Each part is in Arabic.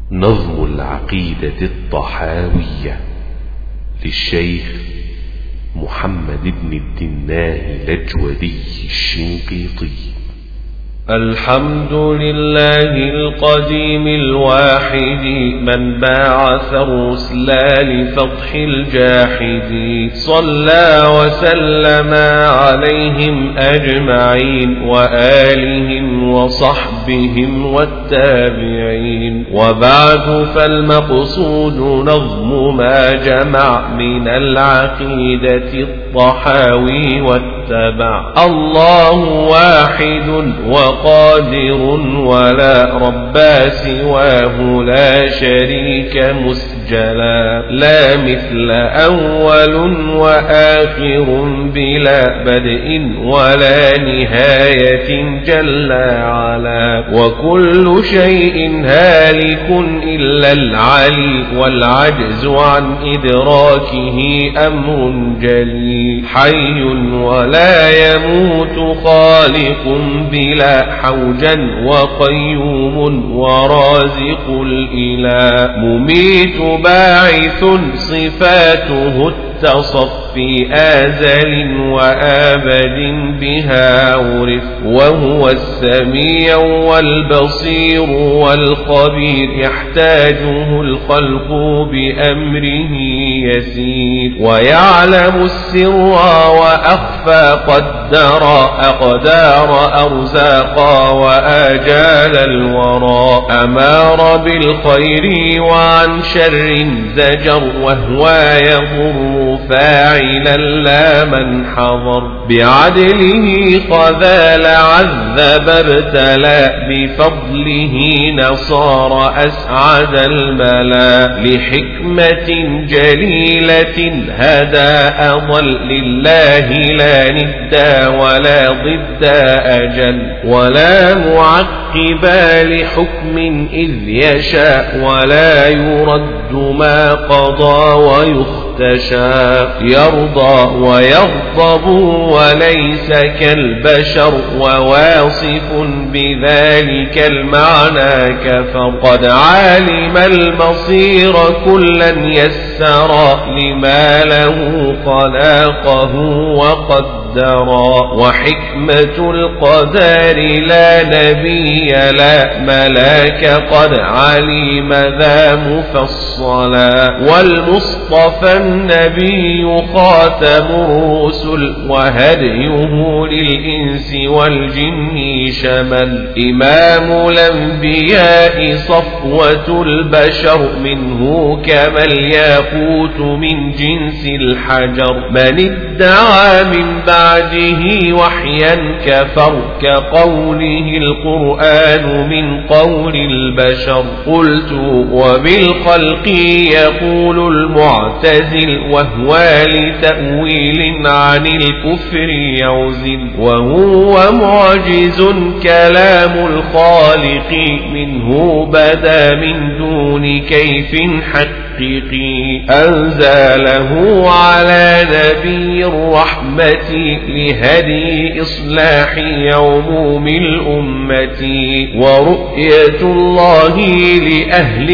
نظم العقيدة الطحاوية للشيخ محمد بن الدناه الأجودي الشنقيطي. الحمد لله القديم الواحد من باعث الرسل لفضح الجاحد، صلى وسلم عليهم أجمعين وآلهم وصحبهم والتابعين. وبعد فالمقصود نظم ما جمع من العقيدة الطحاوي واتبع. الله واحد وقادر ولا رب سواه لا شريك مسجلا، لا مثل أول وآخر بلا بدء ولا نهاية جل علا. وكل شيء هالك إلا العلي والعجز عن إدراكه أمر جلي. حي ولا يموت خالق بلا حوجا وقيوم ورازق الإله. مميت باعث صفاته التصفي أزل وآبد بها عرف. وهو السميع والبصير والخبير يحتاجه الخلق بأمره يسير. ويعلم السر وأخفى قدر أقدار أرزاقا وآجال الورى. أمار بالخير وعن شر زجر وهو يضر فاعلا لا من حضر. بعدله خذل عذب ابتلى بفضله نصار أسعد الملا. لحكمة جليلة هدى أضل لله لا ندى ولا ضد أجل ولا معقب لحكم إذ يشاء ولا يرد ما قضى ويختشى. يرضى ويغضب وليس كالبشر وواصف بذلك المعنى كفر. قد علم المصير كلا يسرا لما له خلاقه وقدرا. وحكمة القدر لا نبي لا ملاك قد علم ذا مفصلا. والمصطفى النبي خاتم الرسل وهديه للإنس والجن شمل. إمام الأنبياء صفوة البشر منه كما الياقوت من جنس الحجر. من ادعى من بعده وحيا كفر كقوله القرآن من قول البشر. قلت وبالخلق يقول المعتزل وهو لتأويل عن الكفر يعزل. وهو معجز كلام الخالق منه بدا من دون كيف حقيقي. أنزله على نبي الرحمة لهدي إصلاح عموم الأمة. ورؤية الله لأهل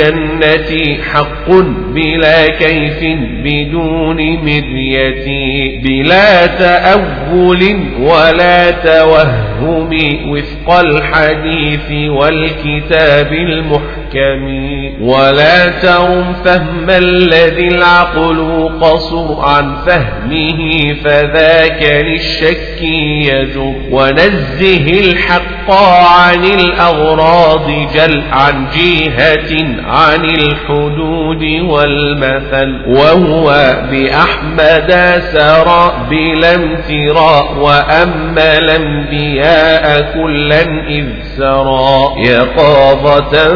الجنة حق بلا كيف بدون مرية. بلا تأول ولا توهم وفق الحديث والكتاب المحكم. ولا ترم فهم الذي العقل قصر عن فهمه فذاك للشك يجر. ونزه الحق عن الأغراض جل عن جهة عن الحدود والمثل. وهو بأحمد سرى بلا امتراء وأما الأنبياء كلا إذ سرى. يقاظة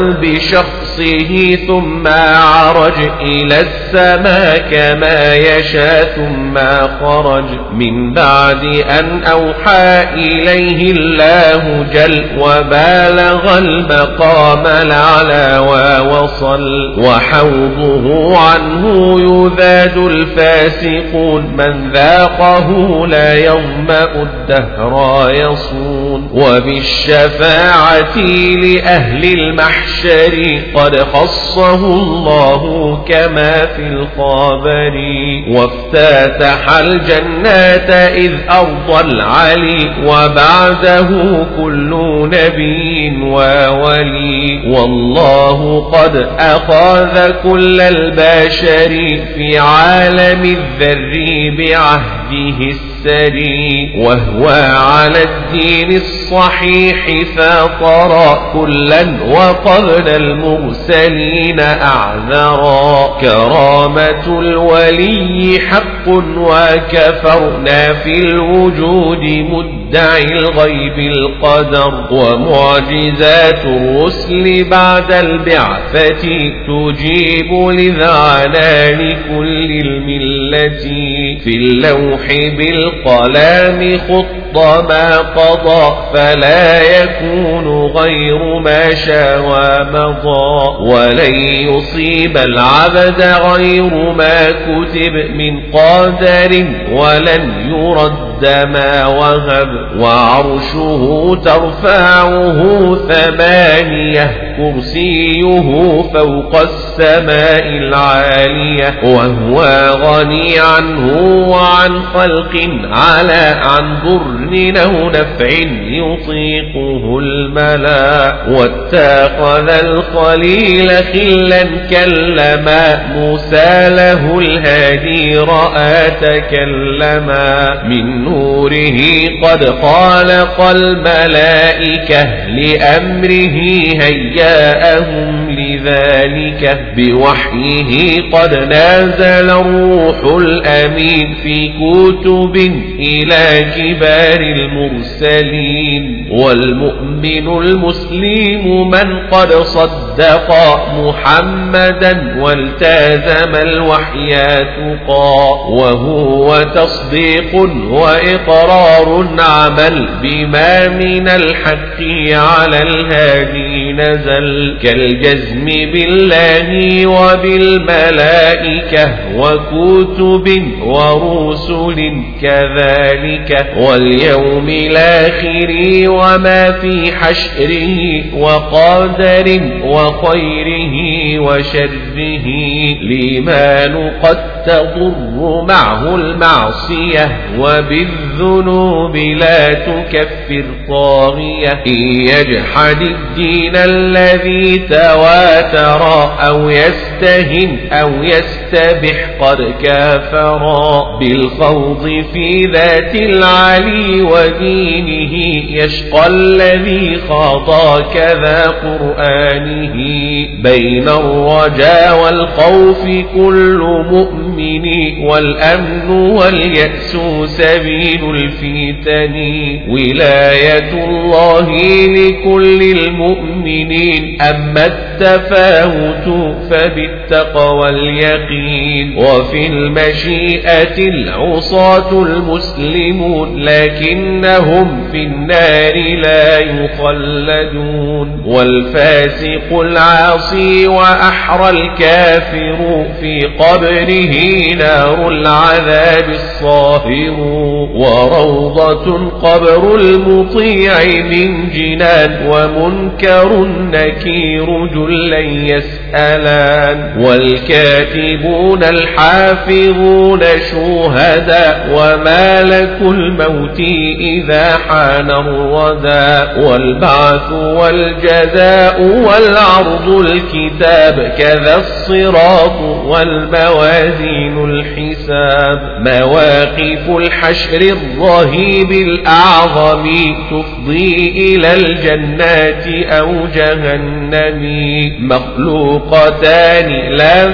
بشخصه ثم عرج إلى السماء كما يشاء ثم خرج. من بعد أن أوحى إليه الله جل وبالغ المقام الأعلى ووصل. وصل وحوضه عنه يذاد الفاسقون من ذاقه لا يظمأ الدهر يصون وبالشفاعة لأهل المحشر قد خصه الله كما في الخبر وافتتح الجنات إذ أرضى العلي وبعده كل نبي وولي والله قد أخذ كل البشر في عالم الذر بعهده السري وهو على الدين الصحيح فطر كلا وقبل المرسلين أعذرا كرامة الولي حق وكفرنا في الوجود مدعي الغيب القدر ومعجزات الرسل بعد البعثة تجيب لذعنان كل الملة في اللوح بالقلام خط ما قضى فلا يكون غير ما شاء ومضى ولن يصيب العبد غير ما كتب من قدر ولن يرد ما وهب وعرشه ترفعه 8 كرسيه فوق السماء العالية وهو غني عنه وعن خلق على عن ضر أو نفع يطيقه الملا واتخذ الخليل خلا كلما موسى له الهادي رأى تكلما من نوره قد خالق الملائكة لأمره هياءهم لذلك بوحيه قد نازل الروح الأمين في كتب إلى كبار المرسلين والمؤمن المسلم من قد صدق محمدا والتزم الوحي تقى وهو تصديق وإقرار عمل بما من الحق على الهادي نزل كالجزم بالله وبالملائكة وكتب ورسل كذلك واليوم الآخر وما في حشره وقدر وخيره وشره الإيمان قد تضر معه المعصية وبالذنوب لا تكفر طاغية إن يجحد الدين الذي تواتر أو يستهن أو يستبح قد كافرا بالخوض في ذات العلي ودينه يشقى الذي خاض كذا قرآنه بين الرجاء والخوف كل مؤمن والأمن واليأس سبيل الفتن ولاية الله لكل المؤمنين أما التفاوت فبالتقوى اليقين وفي المشيئة العصاة المسلمون لكنهم في النار لا يخلدون والفاسق العاصي وأحرى الكافر في قبره نار العذاب الصاهر وروضة قبر المطيع من جنان ومنكر نكير جلا يسألان والكاتبون الحافظون شهداء ومالك الموت إذا حان الردى والبعث والجزاء والعرض الكتاب كذا الصراط والموازين الحساب مواقف الحشر الرهيب الأعظم تفضي إلى الجنات أو جهنم مخلوقتان لا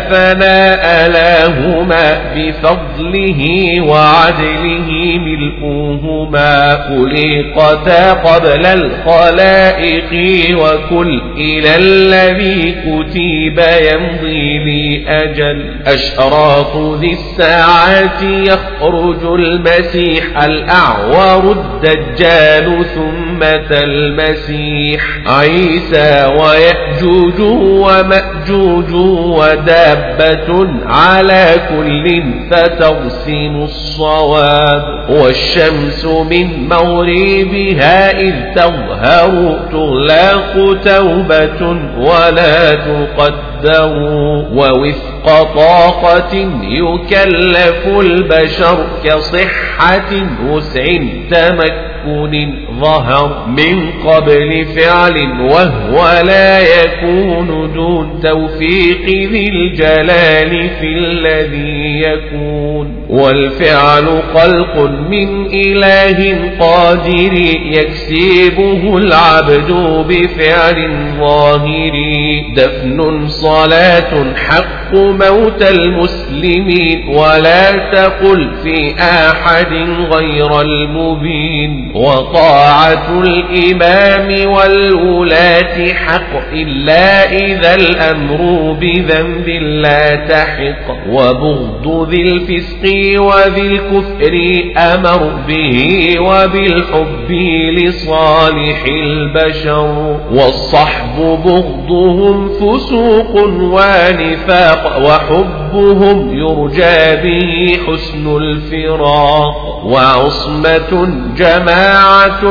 فناء لهما بفضله وعدله ملؤه منهما خلقتا قبل الخلائق وكل إلى الذي كتب يمضي لي أجل أشراط ذي الساعات يخرج المسيح الأعور الدجال ثم المسيح عيسى ويأجوج ومأجوج ودابة على كل فترسم الصواب والشمس من مغربها إذ تظهر تغلق توبة ولا تقدر ووفق طاقة يكلف البشر كصحة وسع تمكن ظهر من قبل فعل وهو لا يكون دون توفيق ذي الجلال في الذي يكون والفعل خلق من إله قادر يكسبه العبد بفعل ظاهر دفن صلاة حق موت المسلمين ولا تقل في أحد غير المبين وطاعة الإمام والولاة حق إلا إذا الأمر بذنب لا تحق وبغض ذي الفسق وذي الكفر أمر به وبالحب لصالح البشر والصحب بغضهم فسوق ونفاق وحبهم يرجى به حسن الفراق وعصمة جماعة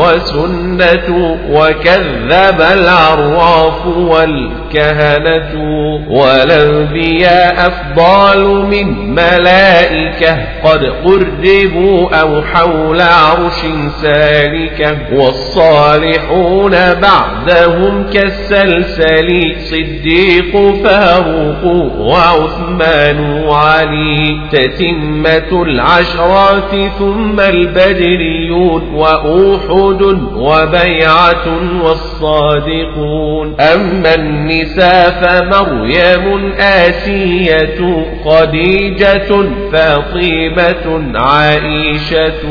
وسنة وكذب العراف والكهنة والأنبياء أفضال من ملائكة قد قربوا أو حول عرش سالكة والصالحون بعدهم كالسلسل صديق فاروق وعثمان وعلي تتمة العشرات ثم البدريون وأوحد وبيعة والصادقون أما النساء فمريم آسية خديجة فاطمة عائشة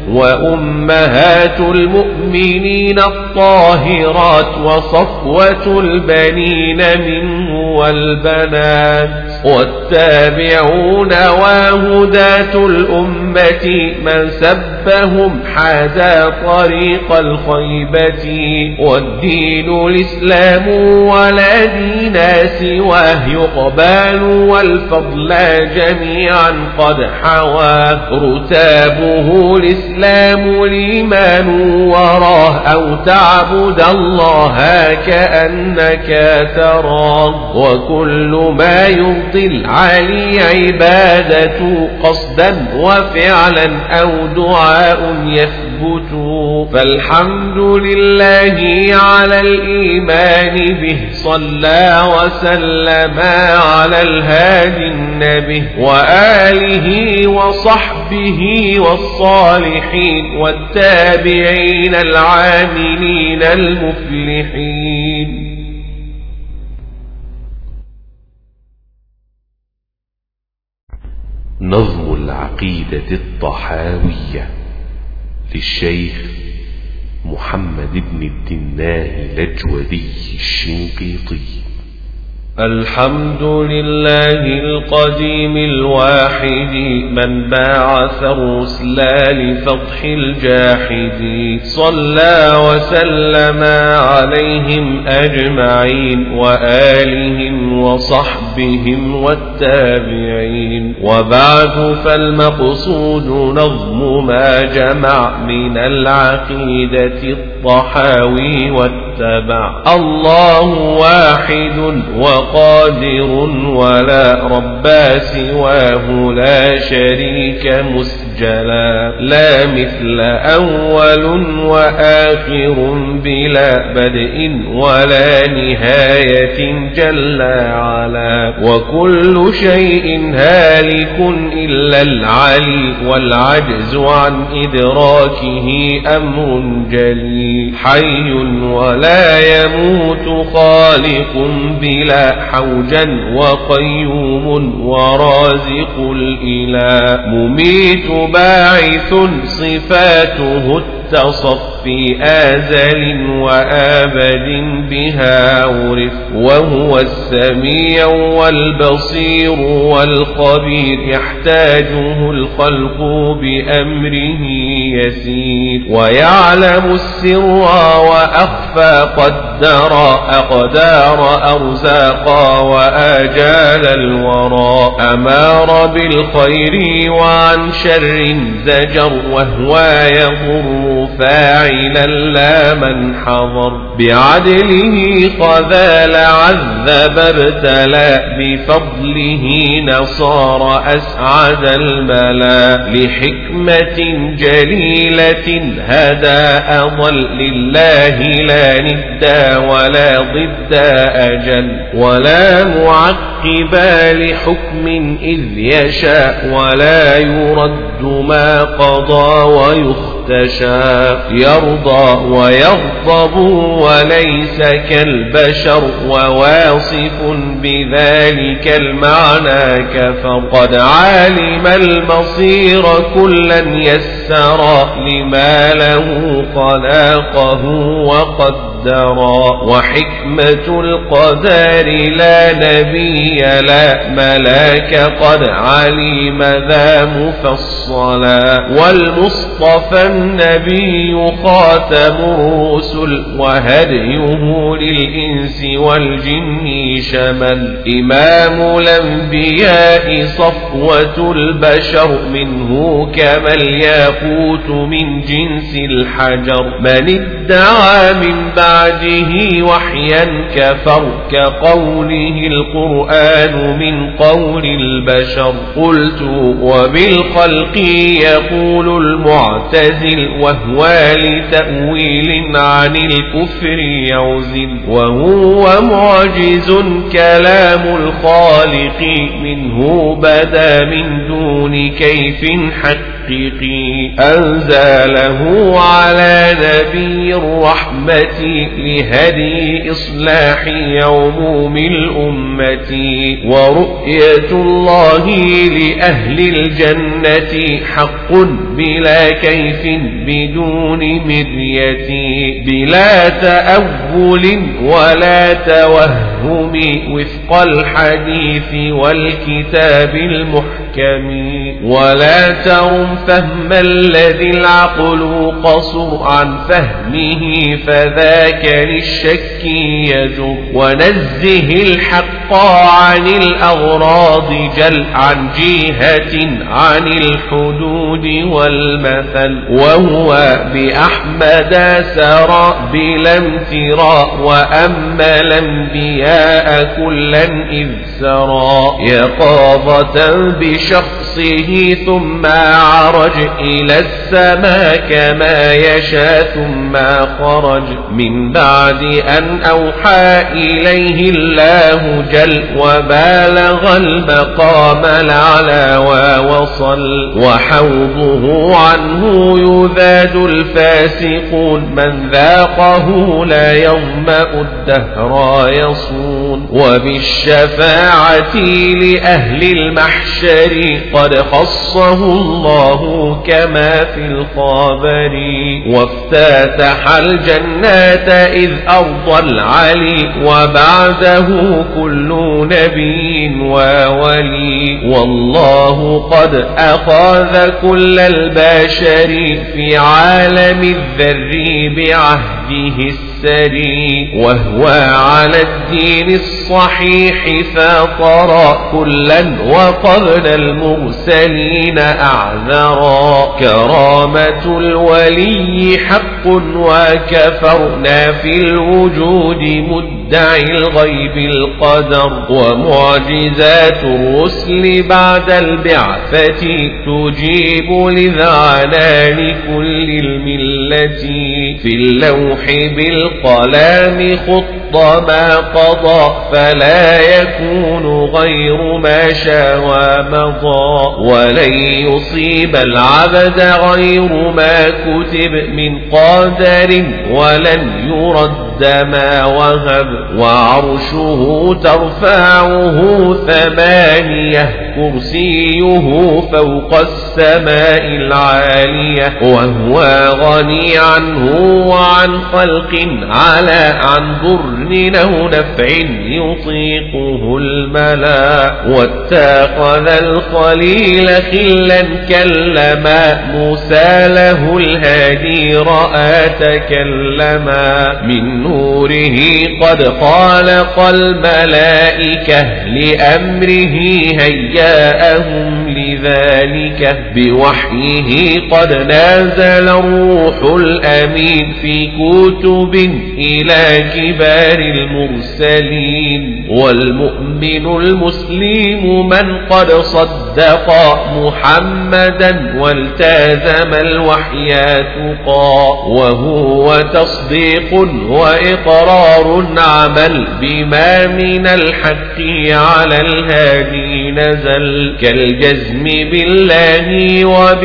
وأمهات المؤمنين الطاهرات وصفوة البنين منه والبنات والتابعون وهداة الأمة من سبهم حاذا طريق الخيبة والدين الإسلام ولا دين سواه يقبال والفضل جميعا قد حواه رتابه الإسلام الإيمان وراه أو تعبد الله كأنك تراه وكل ما يرضي العلي عبادة قصدا وفعلا أو دعاء يثبت فالحمد لله على الإيمان به صلى وسلم على الهادي النبي وآله وصحبه والصالحين والتابعين العاملين المفلحين. نظم العقيدة الطحاوية للشيخ محمد بن الدناه الأجودي الشنقيطي. الحمد لله القديم الواحد من باعث الرسل لفضح الجاحد صلى وسلم عليهم أجمعين وآلهم وصحبهم والتابعين وبعد فالمقصود نظم ما جمع من العقيدة الطحاوي واتبع الله واحد وقادر ولا رب سواه لا شريك مسجلا لا مثل أول وآخر بلا بدء ولا نهاية جل علا وكل شيء هالك إلا العلي والعجز عن إدراكه أمر جلي حي ولا يموت خالق بلا الإله حوجا وقيوم ورازق الإله مميت باعث صفاته التصفي آزل وآبد بها عرف وهو السميع والبصير والخبير يحتاجه الخلق بأمره يسير ويعلم السر وأخفى قدر أقدار أرزاقا وآجال الورى أمار بالخير وعن شر زجر وهو يضر فاعلا لا من حضر بعدله خذل عذب ابتلى بفضله نصار أسعد الملا لحكمة جليلة هدى أضل لله لا ندى ولا ضد أجل ولا معقب لحكم إذ يشاء ولا يرد ما قضى ويختشى يرضى ويغضب وليس كالبشر وواصف بذلك المعنى كفر قد علم المصير كلا يسرا لما له خلاقه وقدرا وحكمة القدر لا نبي لا ملاك قد علم ذا مفصلا والمصطفى النبي خاتم الرسل وهديه للإنس والجن شمل إمام الأنبياء صفوة البشر منه كما الياقوت من جنس الحجر من ادعى من بعده وحيا كفر كقوله القرآن من قول البشر قلت وبالخلق يقول المعتزل وهو لتأويل عن الكفر يوزن وهو معجز كلام الخالق منه بدا من دون كيف حقيقي أنزله على نبي الرحمة لهدي إصلاح عموم الأمة ورؤية الله لأهل الجنة حق بلا كيف بدون مرية بلا تأول ولا توهم وفق الحديث والكتاب المحكم ولا ترم فهم الذي العقل قصر عن فهمه فذاك للشك يجر ونزه الحق عن الأغراض جل عن جهة عن الحدود والمثل وهو بأحمد سرى بلا امتراء وأما الأنبياء كلا إذ سرى يقاظة بشخصه ثم عرج إلى السماء كما يشاء ثم خرج من بعد أن أوحى إليه الله جل وبالغ المقام الأعلى ووصل وحوضه عنه يذاد الفاسقون من ذاقه لا يظمأ الدهر يصون وبالشفاعة لأهل المحشر قد خصه الله كما في الخبر وافتتح الجنات إذ أرضى العلي وبعده كل نبي وولي والله قد أخذ كل البشر في عالم الذر بعهده السري وهو على الدين الصحيح فطر كلا وقبل المرسلين أعذرا كرامة الولي حق وكفرنا في الوجود مدعي الغيب القدر ومعجزات الرسل بعد البعثة تجيب لذعنان كل الملة في اللوح بالقلام خط ما قضى فلا يكون غير ما شاء ومضى ولن يصيب العبد غير ما كتب من قدر ولن يرد ما وهب وعرشه ترفعه 8 كرسيه فوق السماء العالية وهو غني عنه وعن خلق على عن ضر أو نفع يطيقه الملا واتخذ الخليل خلا كلما موسى له الهادي رأى تكلما من نوره قد خالق الملائكة لأمره هياءهم لذلك بوحيه قد نازل الروح الأمين في كتب إلى كبار المرسلين والمؤمن المسلم من قد صدق محمدا والتزم الوحيات وهو تصديق وإقرار عمل بما من الحق على الهادي نزل كالجزم بالله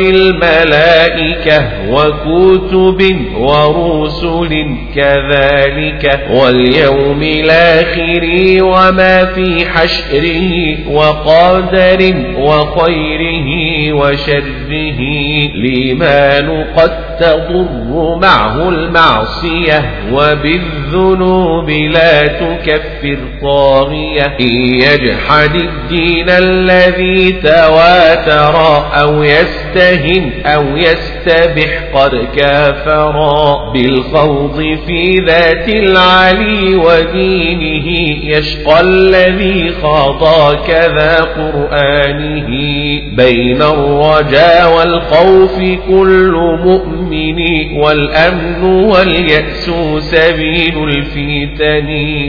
وبالملائكة وكتب ورسل كذلك واليوم الآخر وما في حشره وقدر وخيره وشره لمن قد تضر معه المعصية وبالذنوب لا تكفر طاغية يجحد الدين الذي تواتر أو يستهن أو يستبح قد كافرا بالخوض في ذات العلي ودينه يشقى الذي خاض كذا قرآنه بين الرجاء والخوف كل مؤمن والأمن واليأس سبيل الفتن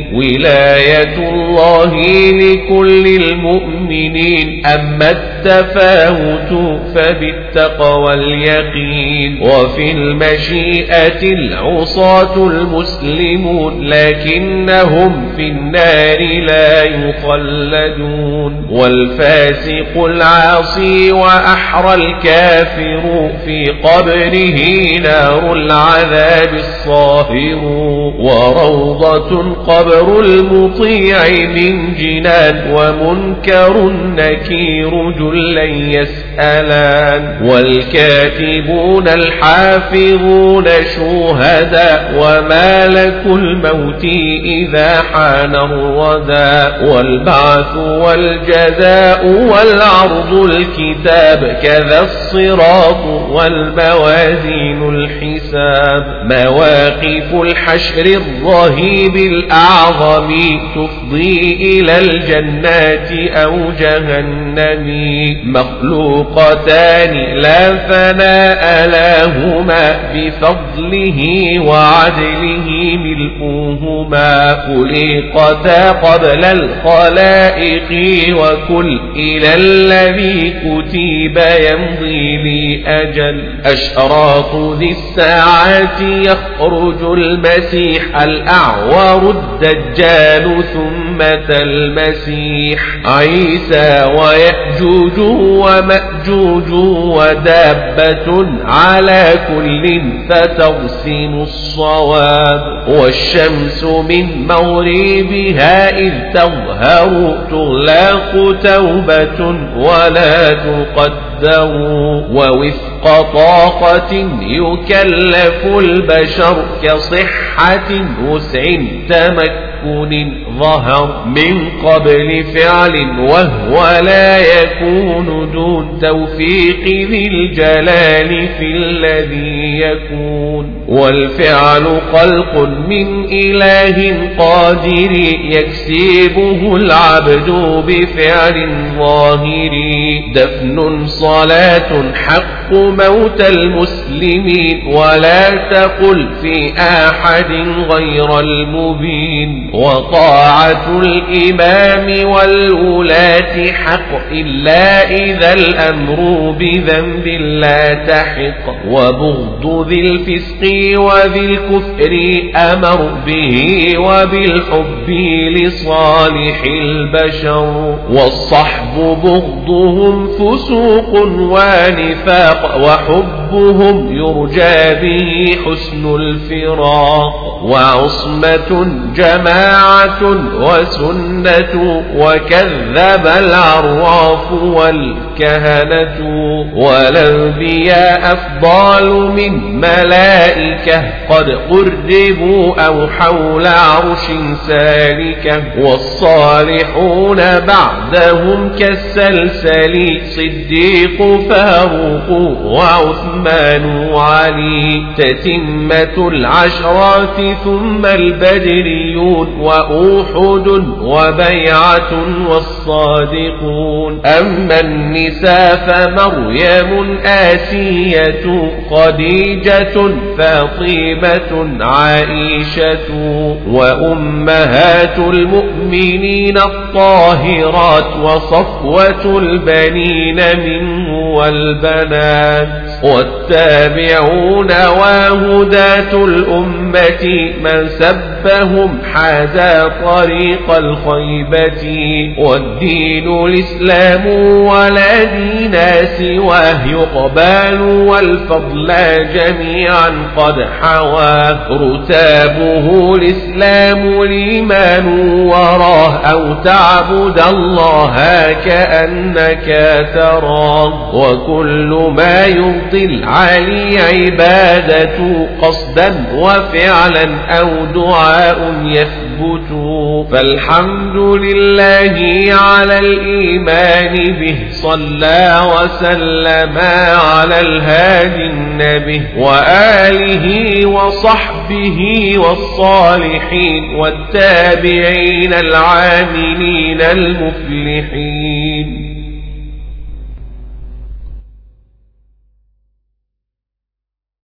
ولاية الله لكل المؤمنين أما التفاوت فبالتقوى اليقين وفي المشيئة العصاة المسلمون لكنهم في النار لا يخلدون والفاسق العاصي وأحرى الكافر في قبره نار العذاب الصاهر وروضة قبر المطيع من جنان ومنكر نكير جلا يسألان والكاتبون الحافظون شهداء ومالك الموت إذا حان الردى والبعث والجزاء والعرض الكتاب كذا الصراط والموازين الحساب مواقف الحشر الرهيب الأعظم تفضي إلى الجنات أو جهنم مخلوقتان لا فناء لهما بفضله وعدله ملؤهما خلقتا قبل الخلائق وكل إلى الذي كتب يمضي لي أجل أشراط ذي الساعات يخرج المسيح الأعور الدجال ثم المسيح عيسى ويأجوج ومأجوج ودابة على كل فترسم الصواب والشمس من مغربها إذ تظهر تغلق توبة ولا تقدر ووفق طاقة يكلف البشر كصحة وسع تمكن ظهر من قبل فعل وهو لا يكون دون توفيق ذي الجلال في الذي يكون والفعل خلق من إله قادر يكسبه العبد بفعل ظاهر دفن صلاة حق موت المسلمين ولا تقل في أحد غير المبين وطاعة الإمام والولاة حق إلا إذا الأمر بذنب لا تحق وبغض ذي الفسق وذي الكفر أمر به وبالحب لصالح البشر والصحب بغضهم فسوق ونفاق وحب وحبهم يرجى به حسن الفراق وعصمة جماعة وسنة وكذب العراف والكهنة والأنبياء أفضال من ملائكة قد قربوا أو حول عرش سالكة والصالحون بعدهم كالسلسل صديق فاروق وعثمان وعلي تتمة العشرات ثم البدريون وأوحد وبيعة والصادقون أما النساء فمريم آسية خديجة فاطمة عائشة وأمهات المؤمنين الطاهرات وصفوة البنين منه والبنات والتابعون وهداة الأمة من سبهم حاذا طريق الخيبة والدين الإسلام ولا دين سواه يقبال والفضل جميعا قد حوى رتابه الإسلام الإيمان وراه أو تعبد الله كأنك تراه وكل ما يرضي العلي عبادة قصدا وفعلا أو دعاء يثبت فالحمد لله على الإيمان به صلى وسلم على الهادي النبي وآله وصحبه والصالحين والتابعين العاملين المفلحين.